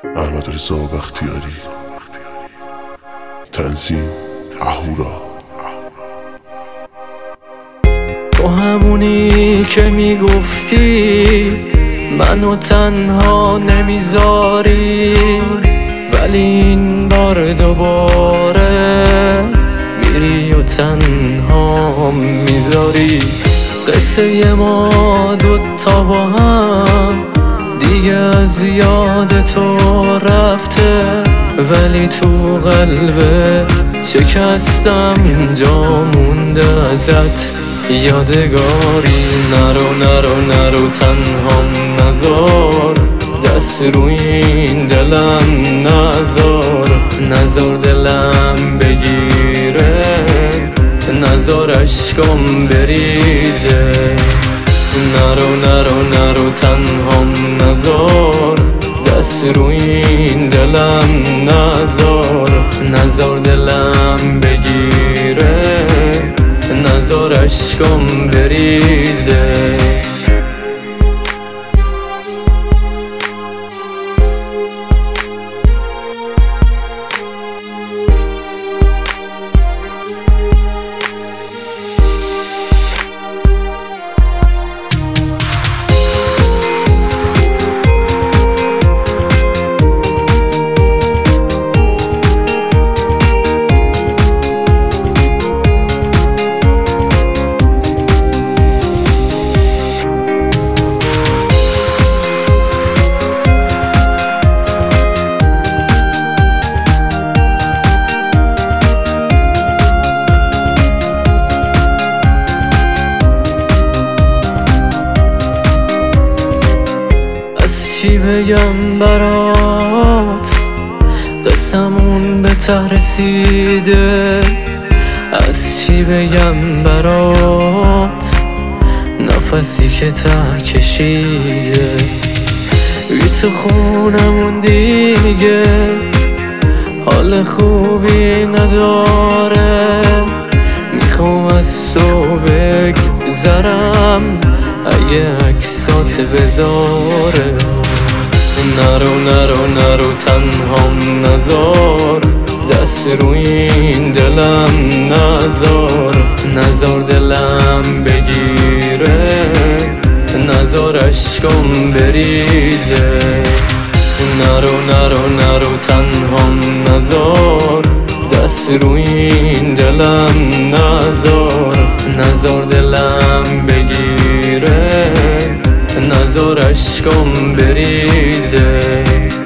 احمد رضا بختیاری. تنظیم اهورا. تو همونی که میگفتی منو تنها نمیذاری، ولی این بار دوباره میری و تنها میذاری. قصه ما دوتا با هم دیگه از یاد تو رفته، ولی تو قلب شکستم جا مونده ازت یادگاری. نرو تنهام نذار، دست روی این دلم نذار دلم بگیره، نذار عشقم بریزه. نرو تنهام نذار، دست روی این دلم نذار دلم بگیره، نذار عشقم بریزه. چی بگم برات، قسمون به ته رسیده. از چی بگم برات، نفسی که ته کشیده. بی تو خونمون دیگه حال خوبی نداره، میخوام از تو بگذرم اگه عکسات بذاره. نرو تنهام نذار، دست روی این دلم نذار دلم بگیره، نذار عشقم بریزه. نرو تنهام نذار، دست روی این دلم نذار دلم بگیره، نذار عشقم بریزه.